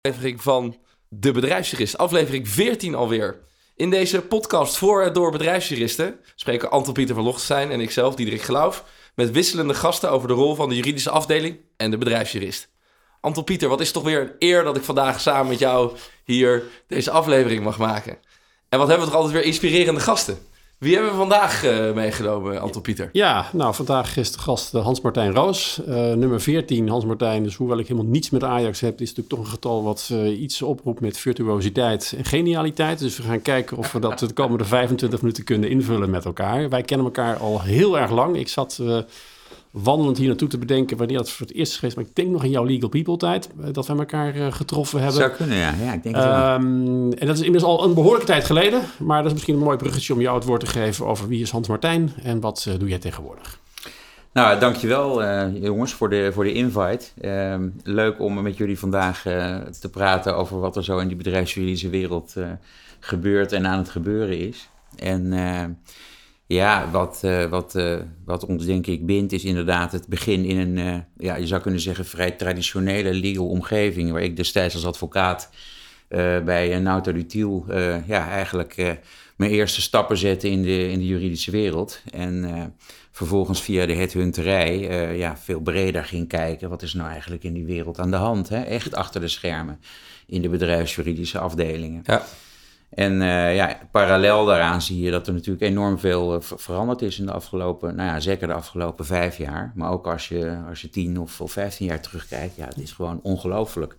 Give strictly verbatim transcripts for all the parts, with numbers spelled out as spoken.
Aflevering van De Bedrijfsjurist, aflevering veertien alweer. In deze podcast voor en door bedrijfsjuristen spreken Anton Pieter van Lochtenstein en ikzelf, Diederik Geloof, met wisselende gasten over de rol van de juridische afdeling en de bedrijfsjurist. Anton Pieter, wat is het toch weer een eer dat ik vandaag samen met jou hier deze aflevering mag maken. En wat hebben we toch altijd weer inspirerende gasten. Wie hebben we vandaag uh, meegenomen, Anton Pieter? Ja, nou vandaag is de gast Hans-Martijn Roos, uh, nummer veertien. Hans-Martijn, dus hoewel ik helemaal niets met Ajax heb, is natuurlijk toch een getal wat uh, iets oproept met virtuositeit en genialiteit. Dus we gaan kijken of we dat de komende vijfentwintig minuten kunnen invullen met elkaar. Wij kennen elkaar al heel erg lang. Ik zat uh, wandelend hier naartoe te bedenken wanneer dat voor het eerst is geweest, maar ik denk nog in jouw Legal People tijd uh, dat we elkaar uh, getroffen hebben. Zou kunnen, ja. ja ik denk het wel. Um, en dat is inmiddels al een behoorlijke tijd geleden, maar dat is misschien een mooi bruggetje om jou het woord te geven over wie is Hans-Martijn en wat uh, doe jij tegenwoordig? Nou, dankjewel uh, jongens voor de, voor de invite. Uh, leuk om met jullie vandaag uh, te praten over wat er zo in die bedrijfsjuridische wereld uh, gebeurt en aan het gebeuren is. En uh, ja, wat, uh, wat, uh, wat ons denk ik bindt is inderdaad het begin in een, uh, ja, je zou kunnen zeggen, vrij traditionele legal omgeving, waar ik destijds als advocaat uh, bij Nauta Lutiel uh, ja, eigenlijk uh, mijn eerste stappen zette in de, in de juridische wereld. En uh, vervolgens via de headhunterij uh, ja, veel breder ging kijken. Wat is nou eigenlijk in die wereld aan de hand? Hè? Echt achter de schermen in de bedrijfsjuridische afdelingen. Ja. En uh, ja, parallel daaraan zie je dat er natuurlijk enorm veel uh, veranderd is in de afgelopen, nou ja, zeker de afgelopen vijf jaar. Maar ook als je, als je tien of, of vijftien jaar terugkijkt, ja, het is gewoon ongelooflijk.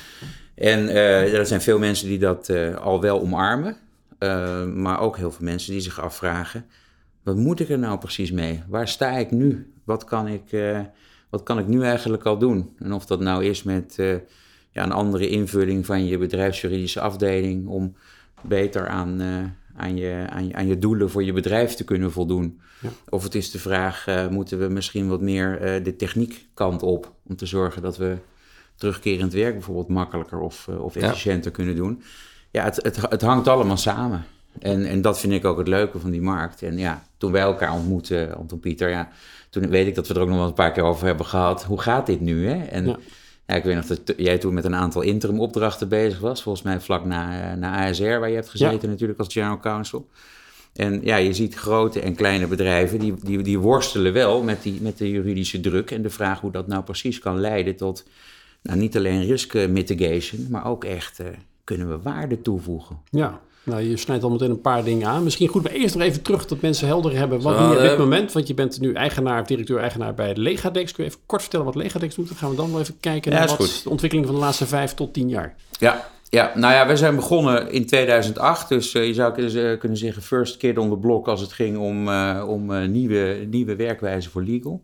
En uh, er zijn veel mensen die dat uh, al wel omarmen. Uh, maar ook heel veel mensen die zich afvragen, wat moet ik er nou precies mee? Waar sta ik nu? Wat kan ik, uh, wat kan ik nu eigenlijk al doen? En of dat nou is met uh, ja, een andere invulling van je bedrijfsjuridische afdeling om beter aan, uh, aan, je, aan, je, aan je doelen voor je bedrijf te kunnen voldoen. Ja. Of het is de vraag, uh, moeten we misschien wat meer uh, de techniekkant op om te zorgen dat we terugkerend werk bijvoorbeeld makkelijker of, uh, of efficiënter ja. kunnen doen. Ja, het, het, het hangt allemaal samen. En, en dat vind ik ook het leuke van die markt. En ja, toen wij elkaar ontmoetten, Anton Pieter, ja, toen weet ik dat we er ook nog wel een paar keer over hebben gehad. Hoe gaat dit nu, hè? En ja. Ja, ik weet nog dat jij toen met een aantal interim opdrachten bezig was. Volgens mij vlak na, na A S R, waar je hebt gezeten ja. natuurlijk als general counsel. En ja, je ziet grote en kleine bedrijven, die, die, die worstelen wel met, die, met de juridische druk. En de vraag hoe dat nou precies kan leiden tot, nou niet alleen risk mitigation, maar ook echt, uh, kunnen we waarde toevoegen? Ja. Nou, je snijdt al meteen een paar dingen aan. Misschien goed, maar eerst nog even terug dat mensen helder hebben wat doe je op dit moment. Want je bent nu eigenaar, directeur-eigenaar bij Legadex. Kun je even kort vertellen wat Legadex doet? Dan gaan we dan wel even kijken ja, naar wat goed. De ontwikkeling van de laatste vijf tot tien jaar. Ja, ja, nou ja, wij zijn begonnen in tweeduizend acht. Dus uh, je zou kunnen, uh, kunnen zeggen first kid on the block als het ging om, uh, om uh, nieuwe, nieuwe werkwijzen voor legal.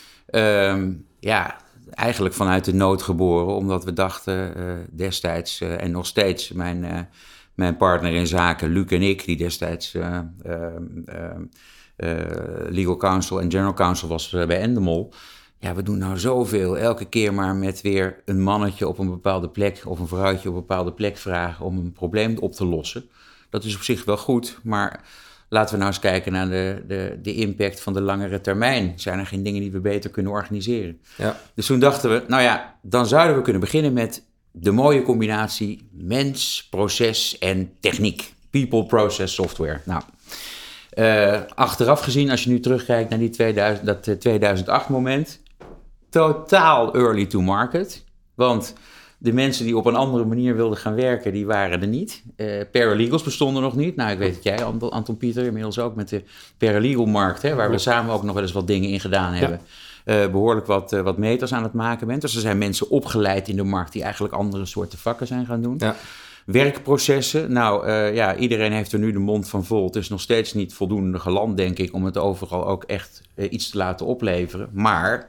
Um, ja, eigenlijk vanuit de nood geboren. Omdat we dachten uh, destijds uh, en nog steeds mijn... Uh, Mijn partner in zaken, Luc en ik, die destijds uh, uh, uh, uh, legal counsel en general counsel was uh, bij Endemol. Ja, we doen nou zoveel. Elke keer maar met weer een mannetje op een bepaalde plek of een vrouwtje op een bepaalde plek vragen om een probleem op te lossen. Dat is op zich wel goed, maar laten we nou eens kijken naar de, de, de impact van de langere termijn. Zijn er geen dingen die we beter kunnen organiseren? Ja. Dus toen dachten we, nou ja, dan zouden we kunnen beginnen met de mooie combinatie mens, proces en techniek. People, process, software. Nou, uh, achteraf gezien, als je nu terugkijkt naar die tweeduizend, dat uh, tweeduizend acht moment, totaal early to market. Want de mensen die op een andere manier wilden gaan werken, die waren er niet. Uh, paralegals bestonden nog niet. Nou, ik weet dat jij, Anton Pieter, inmiddels ook met de paralegal markt, hè, waar we samen ook nog wel eens wat dingen in gedaan hebben. Ja. Uh, behoorlijk wat, uh, wat meters aan het maken bent. Dus er zijn mensen opgeleid in de markt die eigenlijk andere soorten vakken zijn gaan doen. Ja. Werkprocessen, nou uh, ja, iedereen heeft er nu de mond van vol. Het is nog steeds niet voldoende geland, denk ik, om het overal ook echt uh, iets te laten opleveren. Maar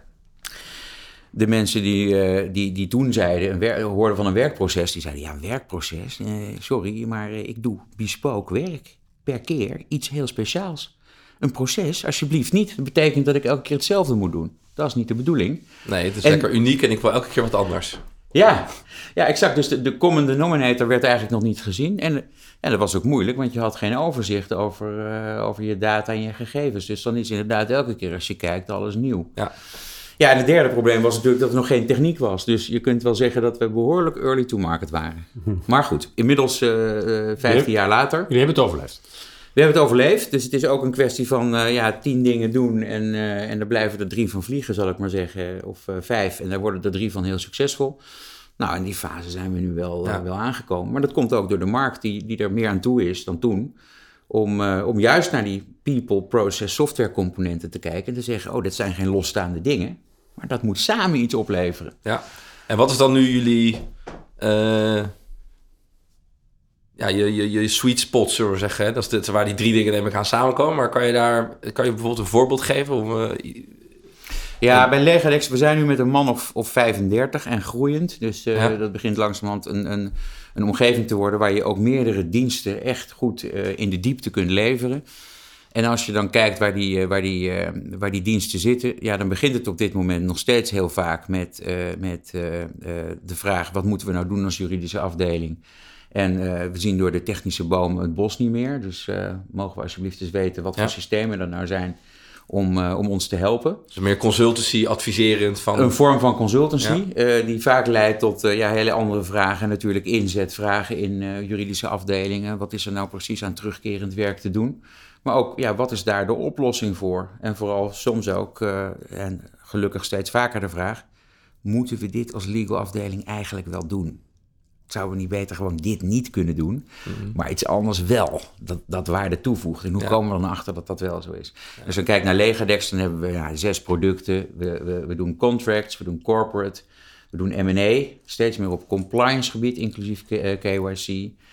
de mensen die, uh, die, die toen zeiden, een wer- hoorden van een werkproces, die zeiden, ja, een werkproces, uh, sorry, maar uh, ik doe bespook werk per keer iets heel speciaals. Een proces, alsjeblieft niet. Dat betekent dat ik elke keer hetzelfde moet doen. Dat is niet de bedoeling. Nee, het is en, lekker uniek en ik wil elke keer wat anders. Ja, ja exact. Dus de, de common denominator werd eigenlijk nog niet gezien. En, en dat was ook moeilijk, want je had geen overzicht over, uh, over je data en je gegevens. Dus dan is inderdaad elke keer als je kijkt alles nieuw. Ja. Ja, en het derde probleem was natuurlijk dat er nog geen techniek was. Dus je kunt wel zeggen dat we behoorlijk early to market waren. Maar goed, inmiddels uh, vijftien jaar later. Jullie hebben het overleefd. We hebben het overleefd, dus het is ook een kwestie van uh, ja, tien dingen doen en, uh, en er blijven er drie van vliegen, zal ik maar zeggen, of uh, vijf. En daar worden er drie van heel succesvol. Nou, in die fase zijn we nu wel, ja. uh, wel aangekomen. Maar dat komt ook door de markt die, die er meer aan toe is dan toen. Om, uh, om juist naar die people, process, software componenten te kijken en te zeggen, oh, dat zijn geen losstaande dingen, maar dat moet samen iets opleveren. Ja, en wat is dan nu jullie... Uh... Ja, je, je, je sweet spot, zullen we zeggen. Hè? Dat is dit, waar die drie dingen neem ik aan samenkomen. Maar kan je daar kan je bijvoorbeeld een voorbeeld geven? Om, uh, ja, en... bij Legadex, we zijn nu met een man of, of vijfendertig en groeiend. Dus uh, ja. dat begint langzamerhand een, een, een omgeving te worden waar je ook meerdere diensten echt goed uh, in de diepte kunt leveren. En als je dan kijkt waar die, uh, waar, die, uh, waar die diensten zitten, ja, dan begint het op dit moment nog steeds heel vaak met, uh, met uh, uh, de vraag, wat moeten we nou doen als juridische afdeling? En uh, we zien door de technische bomen het bos niet meer. Dus uh, mogen we alsjeblieft eens weten wat ja. voor systemen er nou zijn om, uh, om ons te helpen. Dus meer consultancy, adviserend van... Een vorm van consultancy ja. uh, die vaak leidt tot uh, ja, hele andere vragen. Natuurlijk inzetvragen in uh, juridische afdelingen. Wat is er nou precies aan terugkerend werk te doen? Maar ook, ja, wat is daar de oplossing voor? En vooral soms ook, uh, en gelukkig steeds vaker de vraag, moeten we dit als legal afdeling eigenlijk wel doen? Zouden we niet beter gewoon dit niet kunnen doen, mm-hmm. maar iets anders wel, dat, dat waarde toevoegt. En hoe ja. komen we dan achter dat dat wel zo is? Ja. Dus dan kijk naar Legadex, dan hebben we ja, zes producten. We, we, we doen contracts, we doen corporate, we doen M en A, steeds meer op compliance gebied, inclusief K Y C.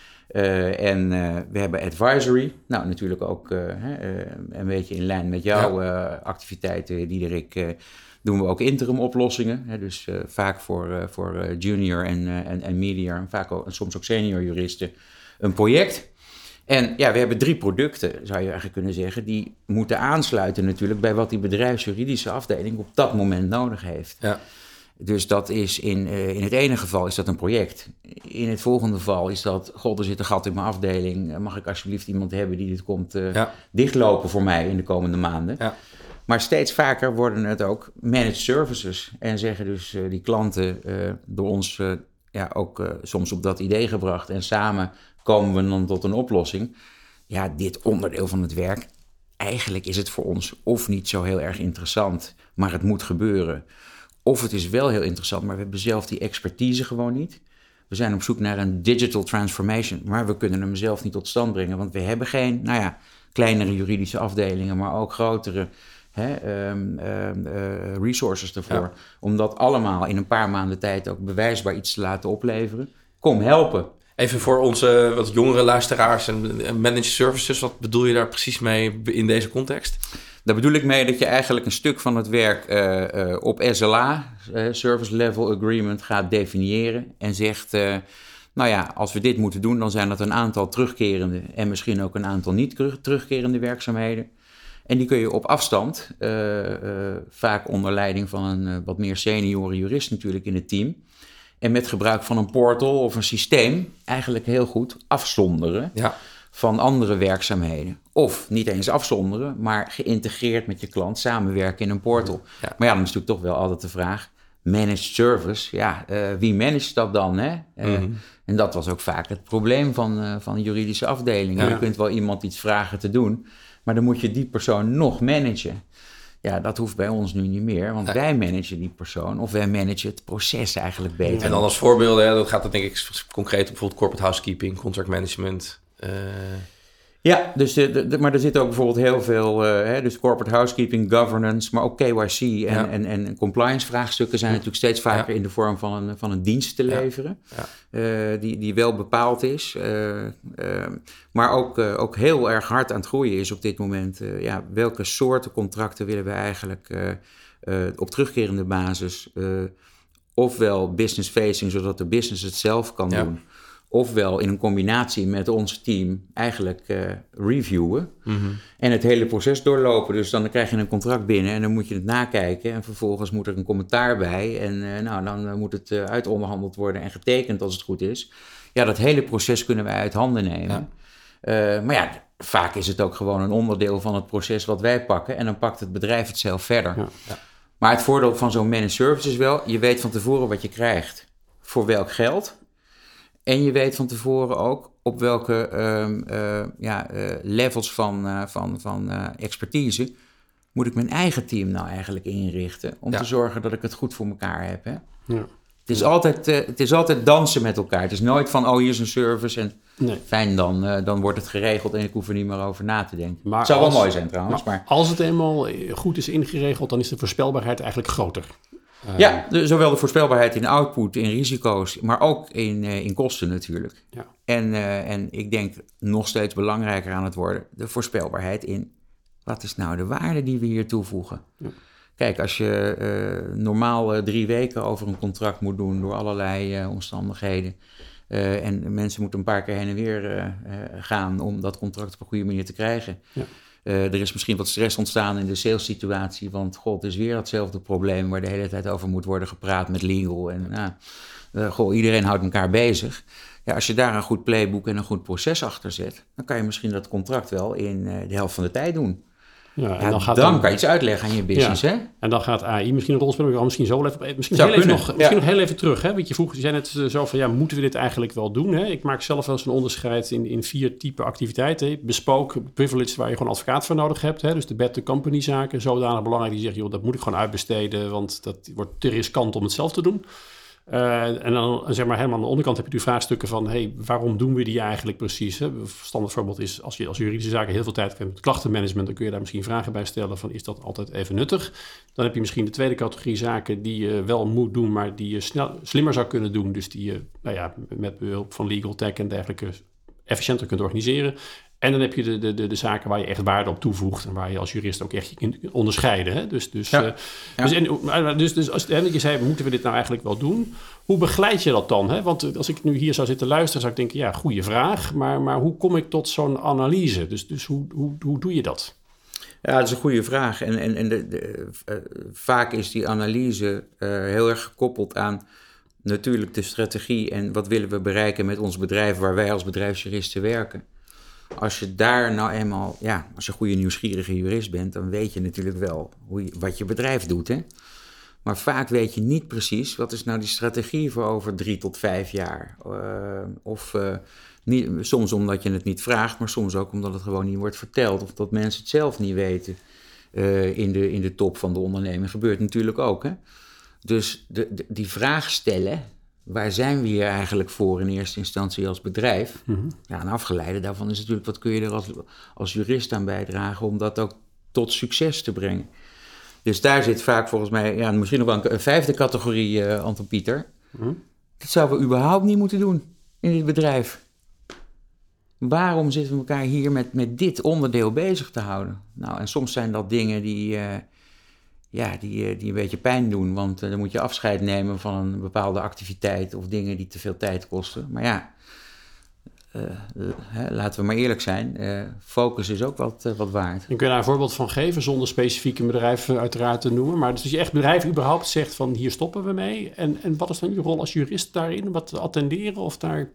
Uh, en uh, we hebben advisory, nou natuurlijk ook uh, uh, een beetje in lijn met jouw ja. uh, activiteiten, Diederik. Uh, doen we ook interim oplossingen. Hè, dus uh, vaak voor, uh, voor uh, junior en, uh, en, en media, en vaak ook, en soms ook senior juristen, een project. En ja, we hebben drie producten, zou je eigenlijk kunnen zeggen, die moeten aansluiten natuurlijk bij wat die bedrijfsjuridische afdeling op dat moment nodig heeft. Ja. Dus dat is in, uh, in het ene geval is dat een project. In het volgende geval is dat, god, er zit een gat in mijn afdeling. Mag ik alsjeblieft iemand hebben die dit komt uh, ja. dichtlopen voor mij in de komende maanden? Ja. Maar steeds vaker worden het ook managed services. En zeggen dus uh, die klanten uh, door ons uh, ja, ook uh, soms op dat idee gebracht. En samen komen we dan tot een oplossing. Ja, dit onderdeel van het werk, eigenlijk is het voor ons of niet zo heel erg interessant, maar het moet gebeuren. Of het is wel heel interessant, maar we hebben zelf die expertise gewoon niet. We zijn op zoek naar een digital transformation, maar we kunnen hem zelf niet tot stand brengen. Want we hebben geen, nou ja, kleinere juridische afdelingen, maar ook grotere hè, um, um, uh, resources ervoor. Ja. Om dat allemaal in een paar maanden tijd ook bewijsbaar iets te laten opleveren. Kom helpen. Even voor onze wat jongere luisteraars en managed services, wat bedoel je daar precies mee in deze context? Daar bedoel ik mee dat je eigenlijk een stuk van het werk uh, uh, op S L A, uh, Service Level Agreement, gaat definiëren en zegt, uh, nou ja, als we dit moeten doen, dan zijn dat een aantal terugkerende en misschien ook een aantal niet terugkerende werkzaamheden. En die kun je op afstand, uh, uh, vaak onder leiding van een uh, wat meer senioren jurist natuurlijk in het team, en met gebruik van een portal of een systeem eigenlijk heel goed afzonderen. Ja. Van andere werkzaamheden. Of niet eens afzonderen, maar geïntegreerd met je klant samenwerken in een portal. Ja. Maar ja, dan is natuurlijk toch wel altijd de vraag, managed service, ja, uh, wie managt dat dan? Hè? Uh, mm-hmm. En dat was ook vaak het probleem van, uh, van juridische afdelingen. Ja. Je kunt wel iemand iets vragen te doen, maar dan moet je die persoon nog managen. Ja, dat hoeft bij ons nu niet meer, want ja. wij managen die persoon of wij managen het proces eigenlijk beter. En dan als voorbeelden, ja, dat gaat het denk ik concreet op bijvoorbeeld corporate housekeeping, contract management. Uh... Ja, dus de, de, maar er zit ook bijvoorbeeld heel veel, uh, hè, dus corporate housekeeping, governance, maar ook K Y C en, ja. en, en compliance vraagstukken zijn ja. natuurlijk steeds vaker ja. in de vorm van een, van een dienst te leveren, ja. Ja. Uh, die, die wel bepaald is, uh, uh, maar ook, uh, ook heel erg hard aan het groeien is op dit moment. Uh, ja, welke soorten contracten willen we eigenlijk uh, uh, op terugkerende basis, uh, ofwel business facing, zodat de business het zelf kan ja. doen, ofwel in een combinatie met ons team eigenlijk uh, reviewen mm-hmm. en het hele proces doorlopen. Dus dan krijg je een contract binnen en dan moet je het nakijken. En vervolgens moet er een commentaar bij. En uh, nou, dan uh, moet het uh, uitonderhandeld worden en getekend als het goed is. Ja, dat hele proces kunnen wij uit handen nemen. Ja. Uh, maar ja, vaak is het ook gewoon een onderdeel van het proces wat wij pakken. En dan pakt het bedrijf het zelf verder. Ja. Ja. Maar het voordeel van zo'n managed service is wel, je weet van tevoren wat je krijgt. Voor welk geld. En je weet van tevoren ook op welke um, uh, ja, uh, levels van, uh, van, van uh, expertise moet ik mijn eigen team nou eigenlijk inrichten. Om ja. te zorgen dat ik het goed voor elkaar heb. Hè? Ja. Het, is ja. altijd, uh, het is altijd dansen met elkaar. Het is nooit van, oh hier is een service en nee. fijn dan, uh, dan wordt het geregeld en ik hoef er niet meer over na te denken. Maar het zou als, wel mooi zijn trouwens. Maar, maar als het eenmaal goed is ingeregeld, dan is de voorspelbaarheid eigenlijk groter. Uh, ja, de, zowel de voorspelbaarheid in output, in risico's, maar ook in, uh, in kosten natuurlijk. Ja. En, uh, en ik denk nog steeds belangrijker aan het worden, de voorspelbaarheid in wat is nou de waarde die we hier toevoegen. Ja. Kijk, als je uh, normaal uh, drie weken over een contract moet doen door allerlei uh, omstandigheden uh, en mensen moeten een paar keer heen en weer uh, uh, gaan om dat contract op een goede manier te krijgen. Ja. Uh, er is misschien wat stress ontstaan in de salessituatie, want god, het is weer hetzelfde probleem waar de hele tijd over moet worden gepraat met legal. En uh, uh, goh, iedereen houdt elkaar bezig. Ja, als je daar een goed playbook en een goed proces achter zet, dan kan je misschien dat contract wel in uh, de helft van de tijd doen. Ja, en ja, dan, gaat dan, dan kan je iets uitleggen aan je business, ja. hè? En dan gaat A I misschien een rol spelen. We gaan misschien zo wel even, misschien heel even nog, misschien ja. nog heel even terug, hè? Want je vroeg, je zei net zo van, ja, moeten we dit eigenlijk wel doen? Hè? Ik maak zelf wel eens een onderscheid in, in vier typen activiteiten. Bespoken, privileged, waar je gewoon advocaat voor nodig hebt. Hè? Dus de bed-to-company zaken, zodanig belangrijk. Die zeggen, joh, dat moet ik gewoon uitbesteden, want dat wordt te riskant om het zelf te doen. Uh, en dan zeg maar helemaal aan de onderkant heb je nu vraagstukken van, hey, waarom doen we die eigenlijk precies? Hè? Een standaard voorbeeld is, als je als juridische zaken heel veel tijd hebt met klachtenmanagement, dan kun je daar misschien vragen bij stellen van, is dat altijd even nuttig? Dan heb je misschien de tweede categorie zaken die je wel moet doen, maar die je snel, slimmer zou kunnen doen. Dus die je, nou ja, met behulp van legal tech en dergelijke efficiënter kunt organiseren. En dan heb je de, de, de, de zaken waar je echt waarde op toevoegt en waar je als jurist ook echt je kunt onderscheiden. Hè? Dus, dus, ja. Uh, ja. dus, en, dus, dus als je zei, moeten we dit nou eigenlijk wel doen? Hoe begeleid je dat dan? Hè? Want als ik nu hier zou zitten luisteren, zou ik denken, ja, goede vraag. Maar, maar hoe kom ik tot zo'n analyse? Dus, dus hoe, hoe, hoe doe je dat? Ja, dat is een goede vraag. En, en, en de, de, uh, vaak is die analyse uh, heel erg gekoppeld aan natuurlijk de strategie en wat willen we bereiken met ons bedrijf waar wij als bedrijfsjuristen werken. Als je daar nou eenmaal, ja, als je een goede nieuwsgierige jurist bent, dan weet je natuurlijk wel hoe je, wat je bedrijf doet, hè. Maar vaak weet je niet precies, wat is nou die strategie voor over drie tot vijf jaar? Uh, of uh, niet, soms omdat je het niet vraagt, maar soms ook omdat het gewoon niet wordt verteld. Of dat mensen het zelf niet weten uh, in, de, in de top van de onderneming. Gebeurt natuurlijk ook, hè. Dus de, de, die vraag stellen, waar zijn we hier eigenlijk voor in eerste instantie als bedrijf? Mm-hmm. Ja, een afgeleide daarvan is natuurlijk, wat kun je er als, als jurist aan bijdragen om dat ook tot succes te brengen? Dus daar zit vaak volgens mij, ja, misschien nog wel een, een vijfde categorie, uh, Anton Pieter. Mm-hmm. Dat zouden we überhaupt niet moeten doen in dit bedrijf. Waarom zitten we elkaar hier met, met dit onderdeel bezig te houden? Nou, en soms zijn dat dingen die... Uh, Ja, die, die een beetje pijn doen, want uh, dan moet je afscheid nemen van een bepaalde activiteit of dingen die te veel tijd kosten. Maar ja, uh, uh, hè, laten we maar eerlijk zijn, uh, focus is ook wat, uh, wat waard. En kun je daar een voorbeeld van geven, zonder specifiek een bedrijf uh, uiteraard te noemen, maar dus dat je echt bedrijf überhaupt zegt van hier stoppen we mee. En, en wat is dan je rol als jurist daarin? Wat attenderen of daar...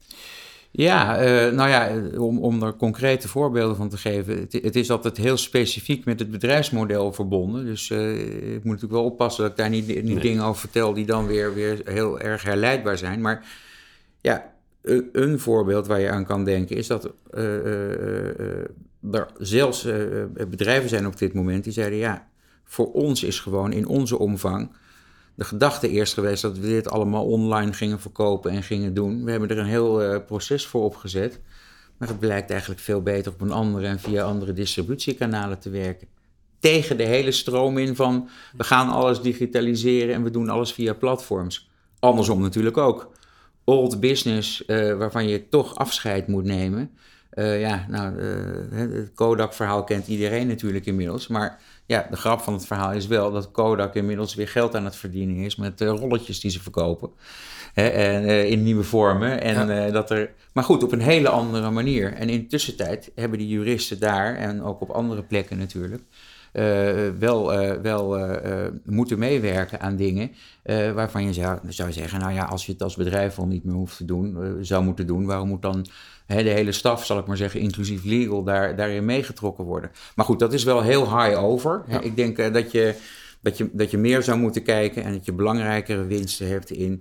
Ja, uh, nou ja, om, om er concrete voorbeelden van te geven. Het, het is altijd heel specifiek met het bedrijfsmodel verbonden. Dus uh, ik moet natuurlijk wel oppassen dat ik daar niet, niet nee. dingen over vertel die dan weer, weer heel erg herleidbaar zijn. Maar ja, een, een voorbeeld waar je aan kan denken is dat uh, uh, uh, er zelfs uh, bedrijven zijn op dit moment die zeiden, ja, voor ons is gewoon in onze omvang de gedachte eerst geweest dat we dit allemaal online gingen verkopen en gingen doen. We hebben er een heel uh, proces voor opgezet. Maar het blijkt eigenlijk veel beter op een andere en via andere distributiekanalen te werken. Tegen de hele stroom in van we gaan alles digitaliseren en we doen alles via platforms. Andersom natuurlijk ook. Old business uh, waarvan je toch afscheid moet nemen. Uh, ja, nou, uh, het Kodak-verhaal kent iedereen natuurlijk inmiddels. Maar ja, de grap van het verhaal is wel dat Kodak inmiddels weer geld aan het verdienen is met uh, rolletjes die ze verkopen. Hè, en, uh, in nieuwe vormen. En, ja. uh, dat er, maar goed, op een hele andere manier. En in de tussentijd hebben die juristen daar, en ook op andere plekken natuurlijk, Uh, wel, uh, wel uh, uh, moeten meewerken aan dingen uh, waarvan je zou, zou zeggen, nou ja, als je het als bedrijf al niet meer hoeft te doen, uh, zou moeten doen, waarom moet dan hè, de hele staf, zal ik maar zeggen, inclusief legal, daar, daarin meegetrokken worden? Maar goed, dat is wel heel high over. Ja. Ik denk uh, dat je Dat je, dat je meer zou moeten kijken en dat je belangrijkere winsten hebt in...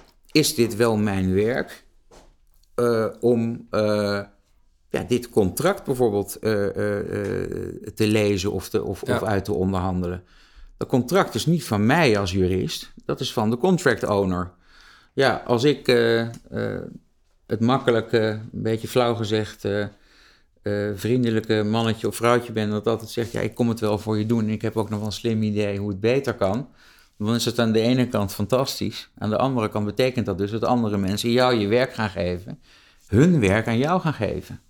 Is dit wel mijn werk uh, om uh, ja, dit contract bijvoorbeeld uh, uh, uh, te lezen of, te, of, ja. of uit te onderhandelen? Dat contract is niet van mij als jurist, dat is van de contract owner. Ja, als ik uh, uh, het makkelijke, een beetje flauw gezegd... Uh, Uh, vriendelijke mannetje of vrouwtje ben dat altijd zegt... ja, ik kom het wel voor je doen en ik heb ook nog wel een slim idee hoe het beter kan... dan is het aan de ene kant fantastisch. Aan de andere kant betekent dat dus dat andere mensen jou je werk gaan geven... hun werk aan jou gaan geven.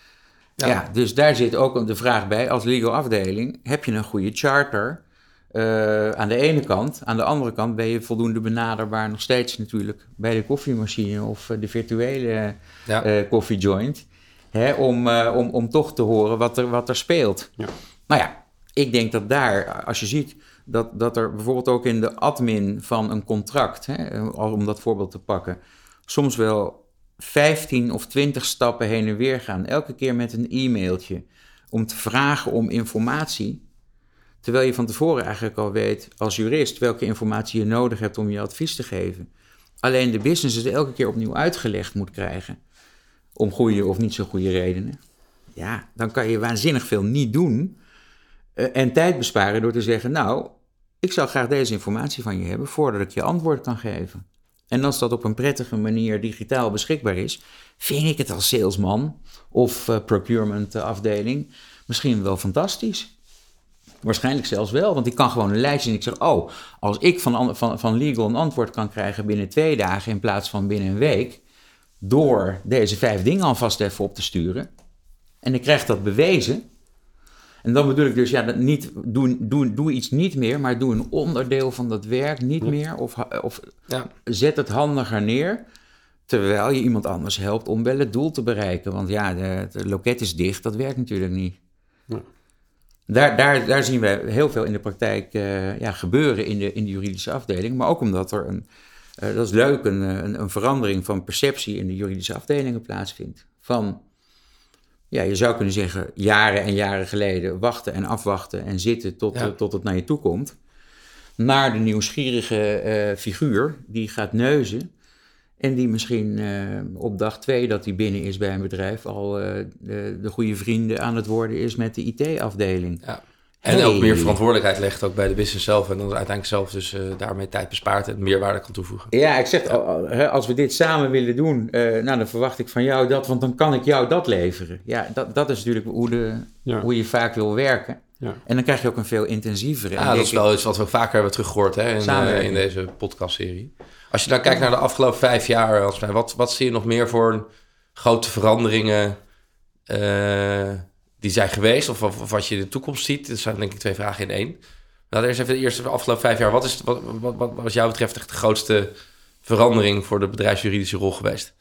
Ja, ja dus daar zit ook de vraag bij als legal afdeling... heb je een goede charter uh, aan de ene kant... aan de andere kant ben je voldoende benaderbaar nog steeds natuurlijk... bij de koffiemachine of de virtuele ja. uh, koffiejoint... Hè, om, uh, om, om toch te horen wat er, wat er speelt. Ja. Nou ja, ik denk dat daar, als je ziet dat, dat er bijvoorbeeld ook in de admin van een contract, hè, om dat voorbeeld te pakken, soms wel vijftien of twintig stappen heen en weer gaan, elke keer met een e-mailtje, om te vragen om informatie, terwijl je van tevoren eigenlijk al weet als jurist welke informatie je nodig hebt om je advies te geven. Alleen de business het elke keer opnieuw uitgelegd moet krijgen. Om goede of niet zo goede redenen. Ja, dan kan je waanzinnig veel niet doen. Uh, en tijd besparen door te zeggen... nou, ik zou graag deze informatie van je hebben... voordat ik je antwoord kan geven. En als dat op een prettige manier digitaal beschikbaar is... vind ik het als salesman of uh, procurement afdeling... misschien wel fantastisch. Waarschijnlijk zelfs wel, want ik kan gewoon een lijstje... en ik zeg, oh, als ik van, van, van legal een antwoord kan krijgen binnen twee dagen... in plaats van binnen een week... door deze vijf dingen alvast even op te sturen. En ik krijg dat bewezen. En dan bedoel ik dus, ja, dat niet, doe, doe, doe iets niet meer... maar doe een onderdeel van dat werk niet ja. meer... of, of ja. zet het handiger neer... terwijl je iemand anders helpt om wel het doel te bereiken. Want ja, de, de loket is dicht, dat werkt natuurlijk niet. Ja. Daar, daar, daar zien we heel veel in de praktijk uh, ja, gebeuren in de, in de juridische afdeling... maar ook omdat er een... Uh, dat is leuk, een, een, een verandering van perceptie in de juridische afdelingen plaatsvindt. Van, ja, je zou kunnen zeggen, jaren en jaren geleden wachten en afwachten en zitten tot, ja. uh, tot het naar je toe komt. Naar de nieuwsgierige uh, figuur die gaat neuzen en die misschien uh, op dag twee dat hij binnen is bij een bedrijf al uh, de, de goede vrienden aan het worden is met de I T-afdeling. Ja. En hey. ook meer verantwoordelijkheid legt ook bij de business zelf. En dan uiteindelijk zelf dus uh, daarmee tijd bespaart en meerwaarde kan toevoegen. Ja, ik zeg, als we dit samen willen doen, uh, nou dan verwacht ik van jou dat, want dan kan ik jou dat leveren. Ja, dat, dat is natuurlijk hoe, de, ja. hoe je vaak wil werken. Ja. En dan krijg je ook een veel intensievere. Ja, dat is wel iets wat we vaker hebben teruggehoord hè, in, uh, in deze podcastserie. Als je dan kijkt naar de afgelopen vijf jaar, als, wat, wat zie je nog meer voor grote veranderingen... Uh, die zijn geweest, of, of, of wat je in de toekomst ziet? Dat zijn denk ik twee vragen in één. Laten we eerst even de eerste de afgelopen vijf jaar. Wat is wat, wat, wat, wat jou betreft echt de grootste verandering voor de bedrijfsjuridische rol geweest?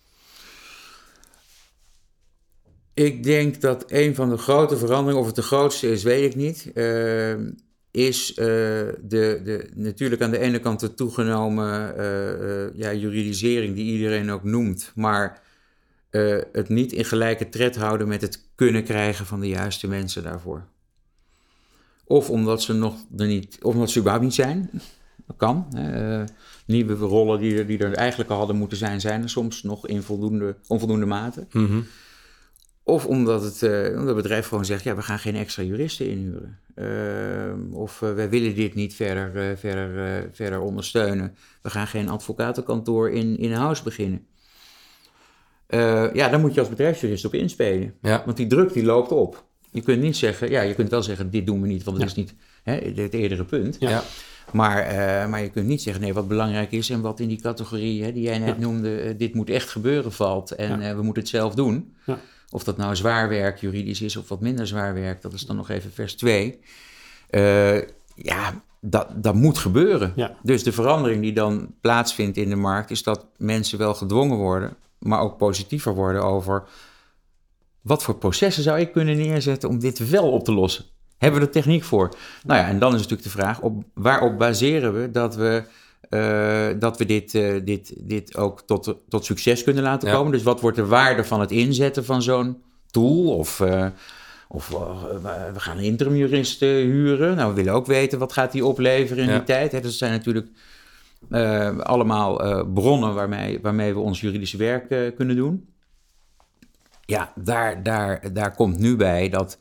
Ik denk dat een van de grote veranderingen, of het de grootste is, weet ik niet, uh, is uh, de, de, natuurlijk aan de ene kant de toegenomen uh, uh, ja, juridisering die iedereen ook noemt, maar uh, het niet in gelijke tred houden met het kunnen krijgen van de juiste mensen daarvoor. Of omdat ze nog er niet, of omdat ze überhaupt niet zijn. Dat kan. Uh, nieuwe rollen die er, die er eigenlijk al hadden moeten zijn, zijn er soms nog in voldoende, onvoldoende mate. Mm-hmm. Of omdat het, uh, omdat het bedrijf gewoon zegt, ja, we gaan geen extra juristen inhuren. Uh, of uh, wij willen dit niet verder, uh, verder, uh, verder ondersteunen. We gaan geen advocatenkantoor in, in house beginnen. Uh, ja, daar moet je als bedrijfsjurist op inspelen. Ja. Want die druk die loopt op. Je kunt niet zeggen, ja, je kunt wel zeggen, dit doen we niet, want dat ja. is niet hè, het eerdere punt. Ja. Maar, uh, maar je kunt niet zeggen, nee, wat belangrijk is en wat in die categorie hè, die jij net ja. noemde, uh, dit moet echt gebeuren valt en ja. uh, we moeten het zelf doen. Ja. Of dat nou zwaar werk juridisch is of wat minder zwaar werk, dat is dan nog even vers twee. Uh, ja, dat, dat moet gebeuren. Ja. Dus de verandering die dan plaatsvindt in de markt is dat mensen wel gedwongen worden, maar ook positiever worden over wat voor processen zou ik kunnen neerzetten om dit wel op te lossen. Hebben we er techniek voor? Nou ja, en dan is natuurlijk de vraag, op, waarop baseren we dat we, uh, dat we dit, uh, dit, dit ook tot, tot succes kunnen laten komen? Ja. Dus wat wordt de waarde van het inzetten van zo'n tool of, uh, Of uh, we gaan een interimjurist uh, huren. Nou, we willen ook weten wat gaat die opleveren in ja. die tijd. Hè? Dat zijn natuurlijk uh, allemaal uh, bronnen waarmee, waarmee we ons juridische werk uh, kunnen doen. Ja, daar, daar, daar komt nu bij dat,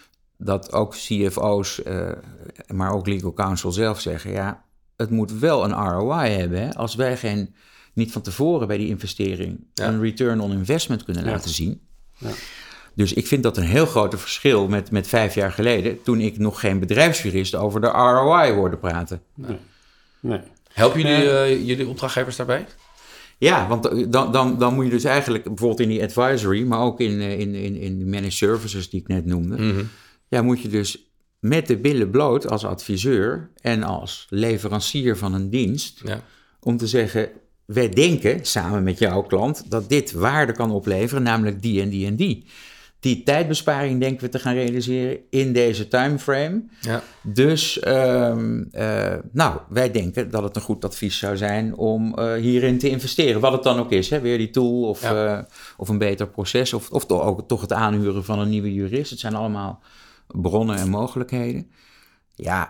dat ook C F O's, uh, maar ook legal counsel zelf zeggen... ja, het moet wel een R O I hebben. Hè? Als wij geen, niet van tevoren bij die investering ja. een return on investment kunnen ja. laten zien... Ja. Dus ik vind dat een heel groot verschil met, met vijf jaar geleden... toen ik nog geen bedrijfsjurist over de R O I hoorde praten. Nee. Nee. Helpen jullie, uh, jullie opdrachtgevers daarbij? Ja, want dan, dan, dan moet je dus eigenlijk bijvoorbeeld in die advisory... maar ook in, in, in, in de managed services die ik net noemde... Mm-hmm. ja, moet je dus met de billen bloot als adviseur... en als leverancier van een dienst... Ja. om te zeggen... wij denken samen met jouw klant dat dit waarde kan opleveren... namelijk die en die en die... Die tijdbesparing denken we te gaan realiseren in deze timeframe. Ja. Dus um, uh, nou, wij denken dat het een goed advies zou zijn om uh, hierin te investeren. Wat het dan ook is, hè? Weer die tool of, ja. uh, of een beter proces. Of, of toch ook toch het aanhuren van een nieuwe jurist. Het zijn allemaal bronnen en mogelijkheden. Ja,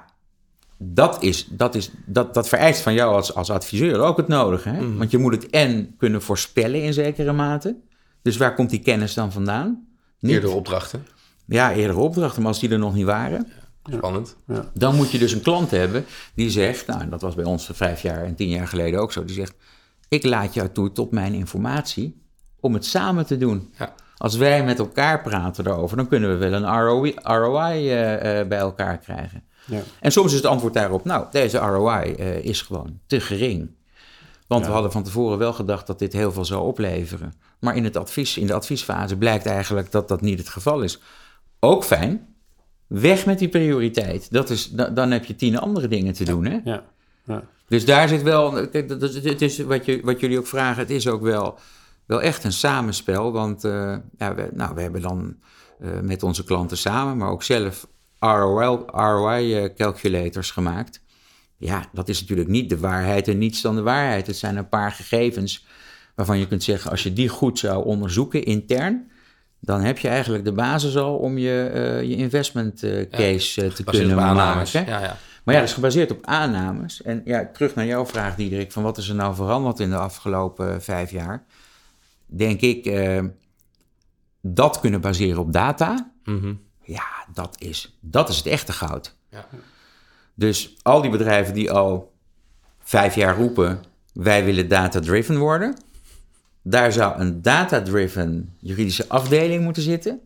dat, is, dat, is, dat, dat vereist van jou als, als adviseur ook het nodige. Hè? Mm. Want je moet het en kunnen voorspellen in zekere mate. Dus waar komt die kennis dan vandaan? Niet. Eerdere opdrachten. Ja, eerdere opdrachten, maar als die er nog niet waren... Ja, spannend. Ja. Dan moet je dus een klant hebben die zegt... nou, dat was bij ons vijf jaar en tien jaar geleden ook zo... die zegt, ik laat jou toe tot mijn informatie om het samen te doen. Ja. Als wij met elkaar praten daarover... dan kunnen we wel een R O I, R O I uh, uh, bij elkaar krijgen. Ja. En soms is het antwoord daarop... nou, deze R O I uh, is gewoon te gering. Want ja. we hadden van tevoren wel gedacht dat dit heel veel zou opleveren... Maar in, het advies, in de adviesfase blijkt eigenlijk dat dat niet het geval is. Ook fijn, weg met die prioriteit. Dat is, da, dan heb je tien andere dingen te doen. Hè? Ja. Ja. Dus daar zit wel, het is wat, je, wat jullie ook vragen, het is ook wel, wel echt een samenspel. Want uh, ja, we, nou, we hebben dan uh, met onze klanten samen, maar ook zelf R O I-calculators gemaakt. Ja, dat is natuurlijk niet de waarheid en niets dan de waarheid. Het zijn een paar gegevens... waarvan je kunt zeggen, als je die goed zou onderzoeken intern... dan heb je eigenlijk de basis al om je, uh, je investment uh, case ja, uh, te kunnen maken. Ja, ja. Maar ja, dat is gebaseerd op aannames. En ja, terug naar jouw vraag, Diederik... van wat is er nou veranderd in de afgelopen uh, vijf jaar? Denk ik, uh, dat kunnen baseren op data... Mm-hmm. Ja, dat is, dat is het echte goud. Ja. Dus al die bedrijven die al vijf jaar roepen... wij willen data-driven worden... Daar zou een data-driven juridische afdeling moeten zitten...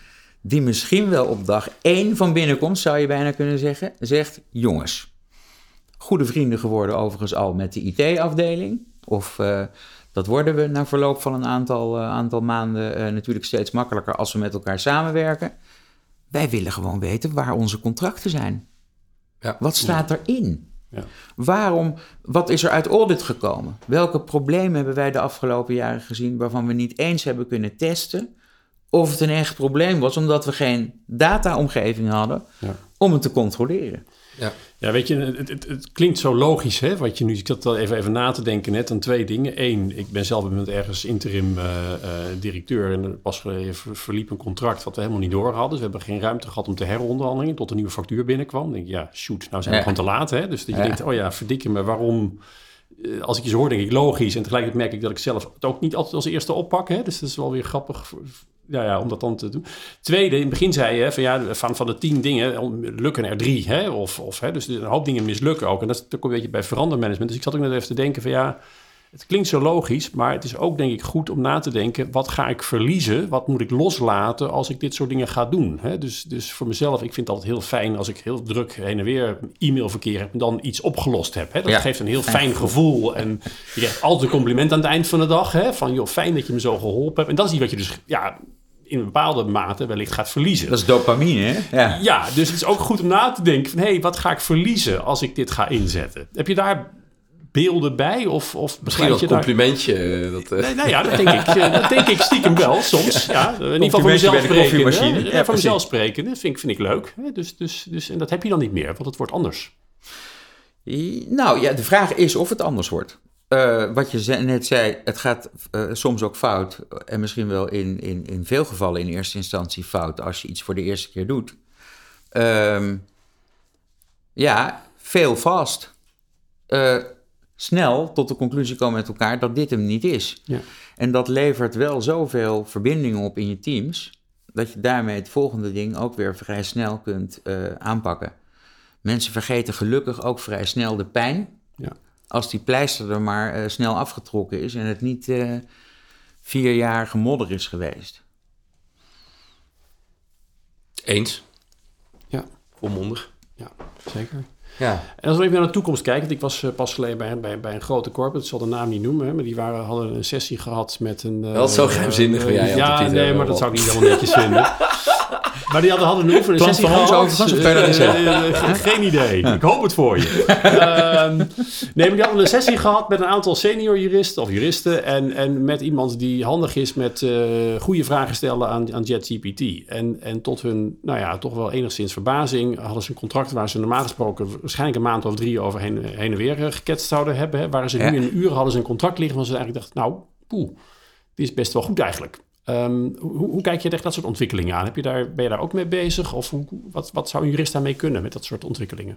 die misschien wel op dag één van binnenkomst, zou je bijna kunnen zeggen... zegt, jongens, goede vrienden geworden overigens al met de I T-afdeling... of uh, dat worden we na verloop van een aantal, uh, aantal maanden uh, natuurlijk steeds makkelijker... als we met elkaar samenwerken. Wij willen gewoon weten waar onze contracten zijn. Ja. Wat staat ja. erin? Ja. Waarom, wat is er uit audit gekomen? Welke problemen hebben wij de afgelopen jaren gezien... waarvan we niet eens hebben kunnen testen... of het een echt probleem was... omdat we geen dataomgeving hadden ja. om het te controleren. Ja, ja weet je, het, het, het klinkt zo logisch, hè? Wat je nu, ik zat al even, even na te denken net aan twee dingen. Eén, ik ben zelf met ergens interim uh, uh, directeur... en pas verliep een contract wat we helemaal niet door hadden. Dus we hebben geen ruimte gehad om te heronderhandelingen... tot een nieuwe factuur binnenkwam. Dan denk ik, ja, shoot, nou zijn we ja. gewoon te laat, hè? Dus dat je ja. denkt, oh ja, verdikke me, waarom... Als ik je zo hoor, denk ik logisch. En tegelijkertijd merk ik dat ik zelf het ook niet altijd als eerste oppak. Hè? Dus dat is wel weer grappig ja, ja, om dat dan te doen. Tweede, in het begin zei je van, ja, van, van de tien dingen lukken er drie. Hè? Of, of, hè? Dus een hoop dingen mislukken ook. En dat is ook een beetje bij verandermanagement. Dus ik zat ook net even te denken van ja... Het klinkt zo logisch, maar het is ook denk ik goed om na te denken... wat ga ik verliezen, wat moet ik loslaten als ik dit soort dingen ga doen? Hè? Dus, dus voor mezelf, ik vind het altijd heel fijn als ik heel druk heen en weer e-mailverkeer heb... en dan iets opgelost heb. Hè? Dat ja. geeft een heel fijn gevoel. En je krijgt altijd een compliment aan het eind van de dag. Hè? Van joh, fijn dat je me zo geholpen hebt. En dat is iets wat je dus ja, in een bepaalde mate wellicht gaat verliezen. Dat is dopamine, hè? Ja, ja dus het is ook goed om na te denken van... hé, hey, wat ga ik verliezen als ik dit ga inzetten? Heb je daar... beelden bij? Of, of misschien dat complimentje. Daar... Dat, uh... nee, nou ja, dat denk, ik, dat denk ik stiekem wel soms. Ja, in ieder geval voor mezelf spreken. Ja, voor mezelf spreken, dat vind, vind ik leuk. Dus, dus, dus, en dat heb je dan niet meer, want het wordt anders. Nou ja, de vraag is of het anders wordt. uh, wat je ze- net zei, het gaat uh, soms ook fout. En misschien wel in, in, in veel gevallen in eerste instantie fout als je iets voor de eerste keer doet. Um, ja, fail fast. Uh, snel tot de conclusie komen met elkaar dat dit hem niet is. Ja. En dat levert wel zoveel verbindingen op in je teams, dat je daarmee het volgende ding ook weer vrij snel kunt uh, aanpakken. Mensen vergeten gelukkig ook vrij snel de pijn. Ja. Als die pleister er maar uh, snel afgetrokken is en het niet uh, vier jaar gemodder is geweest. Eens. Ja. Volmondig. Ja, zeker. Ja. En als we even naar de toekomst kijken, want ik was uh, pas geleden bij, bij, bij een grote corporate, ik zal de naam niet noemen, hè, maar die waren, hadden een sessie gehad met een... Uh, Wel zo geheimzinnig van jij, uh, Ja, Pieter, nee, maar dat zou ik niet helemaal netjes vinden. Maar die hadden, hadden een oefening sessie van ons gehad. over vast, of kan je dat niet zeggen? Uh, uh, geen idee. Ik hoop het voor je. uh, nee, maar die hadden een sessie gehad met een aantal senior juristen of juristen en, en met iemand die handig is met uh, goede vragen stellen aan, aan ChatGPT. En, en tot hun, nou ja, toch wel enigszins verbazing hadden ze een contract waar ze normaal gesproken waarschijnlijk een maand of drie over heen, heen en weer geketst zouden hebben. Hè. Waren ze nu ja. in een uur hadden ze een contract liggen van ze eigenlijk dachten, nou, poeh, die is best wel goed eigenlijk. Um, hoe, hoe kijk je tegen dat soort ontwikkelingen aan? Heb je daar, ben je daar ook mee bezig? Of hoe, wat, wat zou een jurist daarmee kunnen met dat soort ontwikkelingen?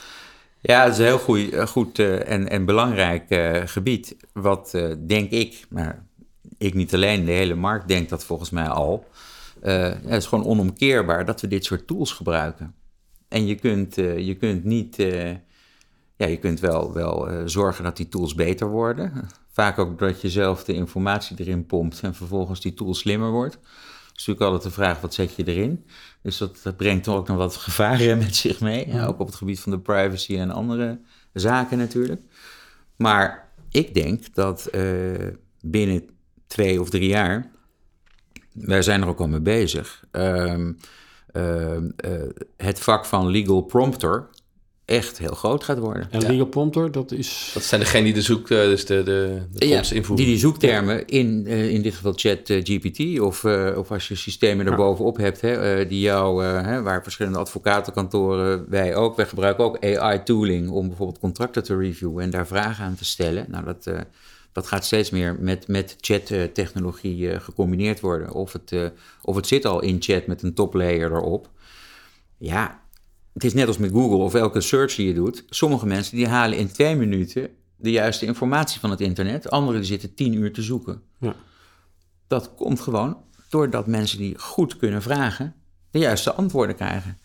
Ja, het is een heel goed, goed uh, en, en belangrijk uh, gebied. Wat uh, denk ik, maar ik niet alleen, de hele markt denkt dat volgens mij al. Uh, ja, het is gewoon onomkeerbaar dat we dit soort tools gebruiken. En je kunt, uh, je kunt niet... Uh, ja, je kunt wel, wel uh, zorgen dat die tools beter worden. Vaak ook dat je zelf de informatie erin pompt en vervolgens die tool slimmer wordt. Dat is natuurlijk altijd de vraag, wat zet je erin? Dus dat, dat brengt toch ook nog wat gevaren met zich mee. Ja, ook op het gebied van de privacy en andere zaken natuurlijk. Maar ik denk dat uh, binnen twee of drie jaar, wij zijn er ook al mee bezig, uh, uh, uh, het vak van legal prompter echt heel groot gaat worden. En ja. legal prompter, dat is... Dat zijn degenen die de zoek, dus de, de, de ja, invoeren. Die die zoektermen in, uh, in dit geval ChatGPT of, uh, of als je systemen erbovenop hebt, hè, uh, die jou, uh, hè, waar verschillende advocatenkantoren, wij ook, wij gebruiken ook A I-tooling om bijvoorbeeld contracten te reviewen en daar vragen aan te stellen. Nou, dat, uh, dat gaat steeds meer met, met chat-technologie uh, gecombineerd worden. Of het, uh, of het zit al in chat met een top-layer erop. Ja, het is net als met Google of elke search die je doet. Sommige mensen die halen in twee minuten de juiste informatie van het internet. Anderen die zitten tien uur te zoeken. Ja. Dat komt gewoon doordat mensen die goed kunnen vragen de juiste antwoorden krijgen.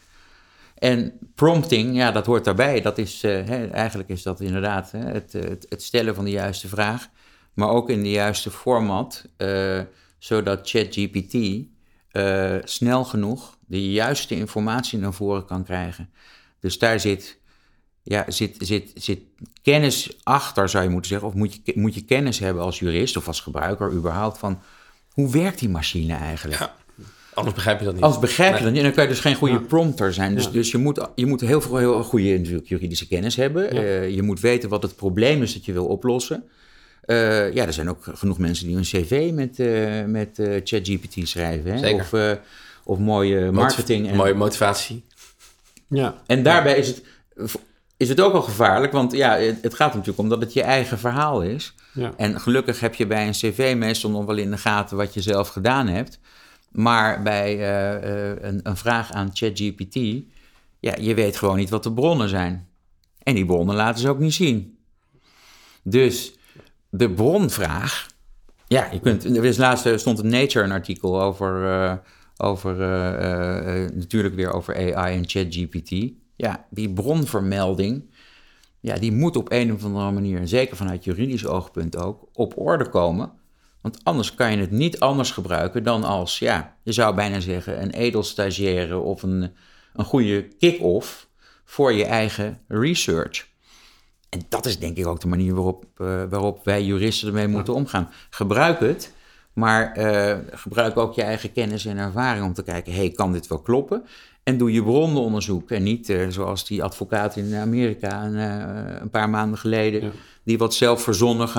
En prompting, ja, dat hoort daarbij. Dat is, uh, hè, eigenlijk is dat inderdaad hè, het, het, het stellen van de juiste vraag. Maar ook in de juiste format. Uh, zodat ChatGPT uh, snel genoeg de juiste informatie naar voren kan krijgen. Dus daar zit, ja, zit, zit, zit kennis achter, zou je moeten zeggen. Of moet je, moet je kennis hebben als jurist of als gebruiker überhaupt van hoe werkt die machine eigenlijk? Ja, anders begrijp je dat niet. Anders begrijp je nee. dat niet. En dan kan je dus geen goede ja. prompter zijn. Dus, ja. dus je moet, je moet heel veel heel goede juridische kennis hebben. Ja. Uh, je moet weten wat het probleem is dat je wil oplossen. Uh, ja, er zijn ook genoeg mensen die een cv met, uh, met uh, ChatGPT schrijven. Hè? Zeker. Of, uh, of mooie marketing. Motiv- en, mooie motivatie. Ja. En daarbij is het, is het ook al gevaarlijk, want ja, het, het gaat natuurlijk om dat het je eigen verhaal is. Ja. En gelukkig heb je bij een cv meestal nog wel in de gaten wat je zelf gedaan hebt. Maar bij uh, uh, een, een vraag aan ChatGPT, ja, je weet gewoon niet wat de bronnen zijn. En die bronnen laten ze ook niet zien. Dus de bronvraag, ja, je kunt, er is laatst stond in Nature een artikel over, uh, over uh, uh, natuurlijk weer over A I en ChatGPT. Ja, die bronvermelding, ja, die moet op een of andere manier, zeker vanuit juridisch oogpunt ook, op orde komen. Want anders kan je het niet anders gebruiken dan als, ja, je zou bijna zeggen, een edelstagiaire of een, een goede kick-off voor je eigen research. En dat is denk ik ook de manier waarop, uh, waarop wij juristen ermee moeten omgaan. Gebruik het, maar uh, gebruik ook je eigen kennis en ervaring om te kijken, hey, kan dit wel kloppen? En doe je bronnenonderzoek. En niet uh, zoals die advocaat in Amerika een, uh, een paar maanden geleden, ja. die wat zelfverzonnen,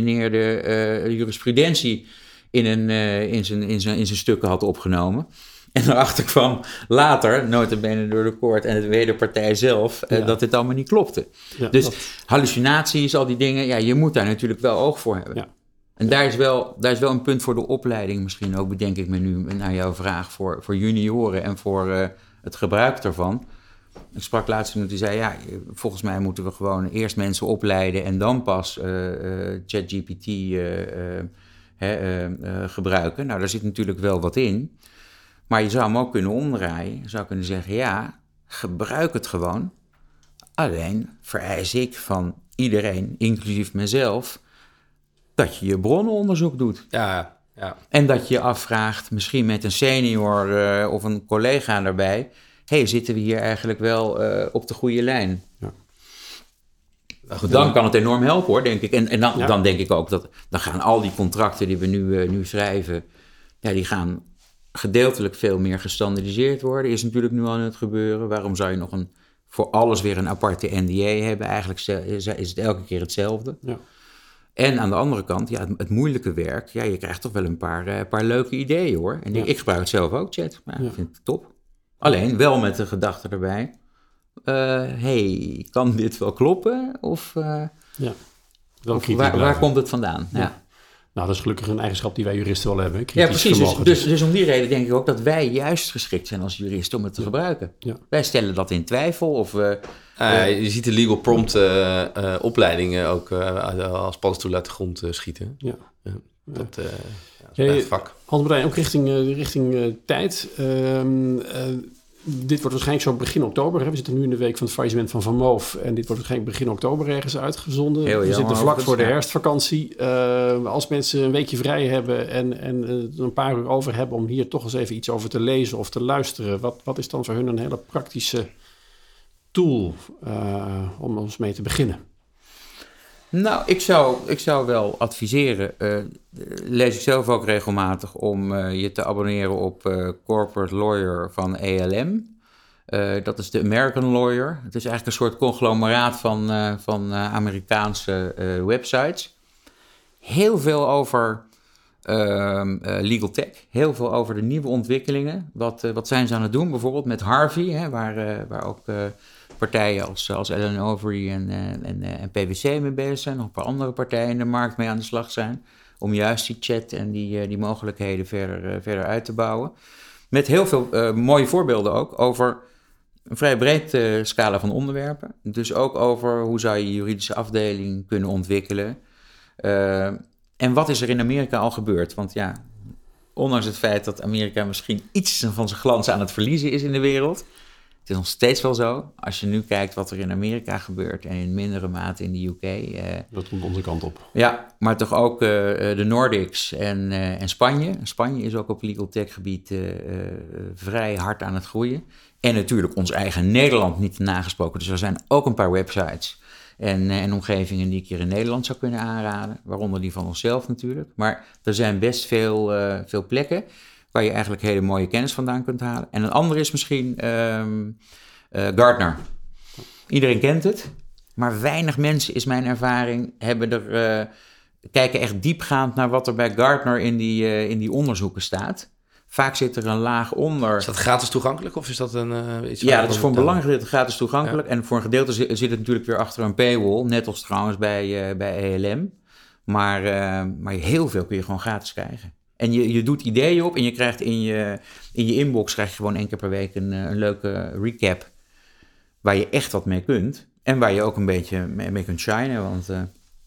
gehallucineerde uh, jurisprudentie in, een, uh, in, zijn, in, zijn, in zijn stukken had opgenomen. En daarachter kwam later, nota bene door de koord en de wederpartij zelf, Ja. uh, dat dit allemaal niet klopte. Ja, dus dat... hallucinaties, al die dingen, ja, je moet daar natuurlijk wel oog voor hebben. Ja. En daar is, wel, daar is wel een punt voor de opleiding misschien ook, bedenk ik me nu naar jouw vraag, voor, voor junioren en voor uh, het gebruik daarvan. Ik sprak laatst iemand die zei, ja, volgens mij moeten we gewoon eerst mensen opleiden en dan pas uh, uh, ChatGPT uh, uh, uh, uh, gebruiken. Nou, daar zit natuurlijk wel wat in. Maar je zou hem ook kunnen omdraaien. Je zou kunnen zeggen, ja, gebruik het gewoon. Alleen vereis ik van iedereen, inclusief mezelf, dat je je bronnenonderzoek doet. Ja, ja. En dat je je afvraagt, misschien met een senior uh, of een collega daarbij, hey, zitten we hier eigenlijk wel uh, op de goede lijn? Ja. Nou goed, dan kan het enorm helpen hoor, denk ik. En, en dan, ja. dan denk ik ook dat, dan gaan al die contracten die we nu, uh, nu schrijven, ja, die gaan gedeeltelijk veel meer gestandardiseerd worden. Is natuurlijk nu al aan het gebeuren. Waarom zou je nog een, voor alles weer een aparte N D A hebben? Eigenlijk is het elke keer hetzelfde. Ja. En aan de andere kant, ja, het, het moeilijke werk, ja, je krijgt toch wel een paar, uh, paar leuke ideeën hoor. En ja. ik, ik gebruik het zelf ook, chat. Maar ja. ik vind het top. Alleen wel met de gedachte erbij, uh, hey, kan dit wel kloppen? Of, uh, ja. wel of waar, waar komt het vandaan? Ja. Ja. Nou, dat is gelukkig een eigenschap die wij juristen wel hebben. Ja, precies. Dus, dus, dus om die reden denk ik ook dat wij juist geschikt zijn als juristen om het te ja. gebruiken. Ja. Wij stellen dat in twijfel. Of we, uh, uh, je ziet de legal prompt uh, uh, opleidingen ook uh, als paddenstoel uit de grond uh, schieten. Ja. Ja. Dat, uh, ja, dat is hey, vak. Hans-Martijn, ook richting, uh, richting uh, tijd. Uh, uh, dit wordt waarschijnlijk zo begin oktober. Hè? We zitten nu in de week van het faillissement van Van Moof. En dit wordt waarschijnlijk begin oktober ergens uitgezonden. Heel we zitten vlak voor de ja. herfstvakantie. Uh, als mensen een weekje vrij hebben en, en uh, een paar uur over hebben om hier toch eens even iets over te lezen of te luisteren. Wat, wat is dan voor hun een hele praktische tool uh, om ons mee te beginnen? Nou, ik zou, ik zou wel adviseren, uh, lees ik zelf ook regelmatig, om uh, je te abonneren op uh, Corporate Lawyer van A L M. Uh, dat is de American Lawyer. Het is eigenlijk een soort conglomeraat van, uh, van uh, Amerikaanse uh, websites. Heel veel over uh, uh, legal tech, heel veel over de nieuwe ontwikkelingen. Wat, uh, wat zijn ze aan het doen, bijvoorbeeld met Harvey, hè, waar, uh, waar ook... Uh, partijen als, als Allen Overy en, en, en P W C mee bezig zijn. Nog een paar andere partijen in de markt mee aan de slag zijn. Om juist die chat en die, die mogelijkheden verder, verder uit te bouwen. Met heel veel uh, mooie voorbeelden ook over een vrij breed uh, scala van onderwerpen. Dus ook over hoe zou je juridische afdeling kunnen ontwikkelen. Uh, en wat is er in Amerika al gebeurd? Want ja, ondanks het feit dat Amerika misschien iets van zijn glans aan het verliezen is in de wereld... Het is nog steeds wel zo, als je nu kijkt wat er in Amerika gebeurt en in mindere mate in de U K. Uh, dat komt onze kant op. Ja, maar toch ook uh, de Nordics en, uh, en Spanje. Spanje is ook op legal tech gebied uh, uh, vrij hard aan het groeien. En natuurlijk ons eigen Nederland niet nagesproken. Dus er zijn ook een paar websites en, uh, en omgevingen die ik hier in Nederland zou kunnen aanraden. Waaronder die van onszelf natuurlijk. Maar er zijn best veel, uh, veel plekken waar je eigenlijk hele mooie kennis vandaan kunt halen. En een andere is misschien um, uh, Gartner. Iedereen kent het, maar weinig mensen, is mijn ervaring, hebben er, uh, kijken echt diepgaand naar wat er bij Gartner in die, uh, in die onderzoeken staat. Vaak zit er een laag onder. Is dat gratis toegankelijk of is dat een uh, iets? Ja, dat is voor een belangrijk gedeelte gratis toegankelijk. Ja. En voor een gedeelte zit, zit het natuurlijk weer achter een paywall, net als trouwens bij, uh, bij A L M. Maar, uh, maar heel veel kun je gewoon gratis krijgen. En je, je doet ideeën op en je krijgt in je, in je inbox krijg je gewoon één keer per week een, een leuke recap. Waar je echt wat mee kunt. En waar je ook een beetje mee, mee kunt shinen. Want uh,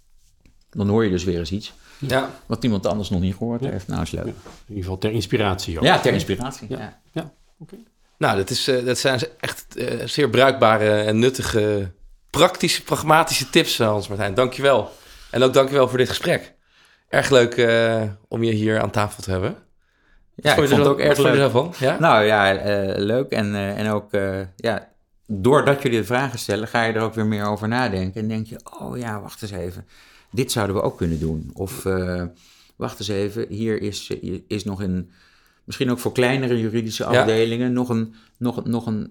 dan hoor je dus weer eens iets. Ja. Wat iemand anders nog niet gehoord ja. heeft. Nou, is leuk. Ja. In ieder geval ter inspiratie ook. Ja, ter inspiratie. Ja, ja. ja. Okay. Nou, dat, is, uh, dat zijn echt uh, zeer bruikbare en nuttige, praktische, pragmatische tips, Hans-Martijn. Dank je wel. En ook dank je wel voor dit gesprek. Erg leuk uh, om je hier aan tafel te hebben. Ja, ik vond het ook erg leuk. Van? Ja? Nou ja, uh, leuk. En, uh, en ook, uh, ja, doordat jullie de vragen stellen, ga je er ook weer meer over nadenken. En denk je, oh ja, wacht eens even. Dit zouden we ook kunnen doen. Of, uh, wacht eens even, hier is, is nog een, misschien ook voor kleinere juridische afdelingen, ja. nog, een, nog, nog een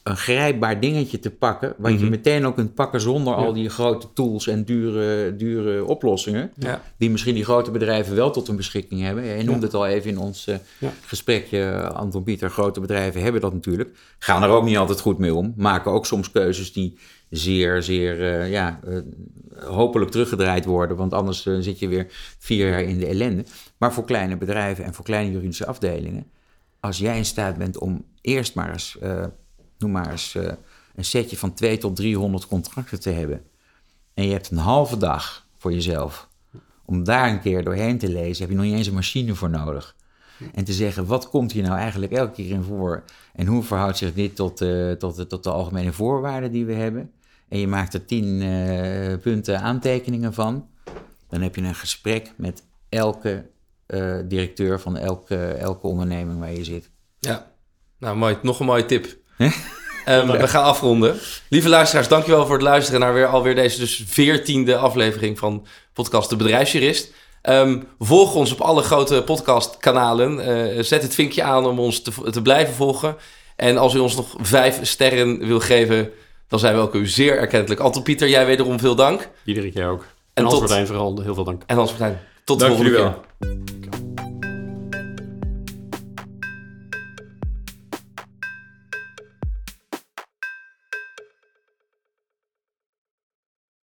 een grijpbaar dingetje te pakken, wat mm-hmm. je meteen ook kunt pakken zonder ja. al die grote tools en dure, dure oplossingen, ja. die misschien die grote bedrijven wel tot hun beschikking hebben. Je noemde ja. het al even in ons uh, ja. gesprekje, Anton Pieter, grote bedrijven hebben dat natuurlijk. Gaan er ook niet altijd goed mee om, maken ook soms keuzes die zeer, zeer, uh, ja, uh, hopelijk teruggedraaid worden, want anders uh, zit je weer vier jaar in de ellende. Maar voor kleine bedrijven en voor kleine juridische afdelingen, als jij in staat bent om eerst maar eens, uh, noem maar eens, uh, een setje van twee tot driehonderd contracten te hebben, en je hebt een halve dag voor jezelf om daar een keer doorheen te lezen, heb je nog niet eens een machine voor nodig. En te zeggen, wat komt hier nou eigenlijk elke keer in voor? En hoe verhoudt zich dit tot, uh, tot, uh, tot de algemene voorwaarden die we hebben? En je maakt er tien uh, punten aantekeningen van. Dan heb je een gesprek met elke uh, directeur van elke, elke onderneming waar je zit. Ja, nou mooi. Nog een mooie tip. um, we gaan afronden. Lieve luisteraars, dankjewel voor het luisteren naar weer, alweer deze dus veertiende aflevering van podcast De Bedrijfsjurist. Um, volg ons op alle grote podcastkanalen. Uh, zet het vinkje aan om ons te, te blijven volgen. En als u ons nog vijf sterren wil geven, dan zijn we ook u zeer erkentelijk. Anton Pieter, jij wederom veel dank. Iedere keer ook. En, en Hans Martijn vooral heel veel dank. En Hans Martijn, tot de volgende keer.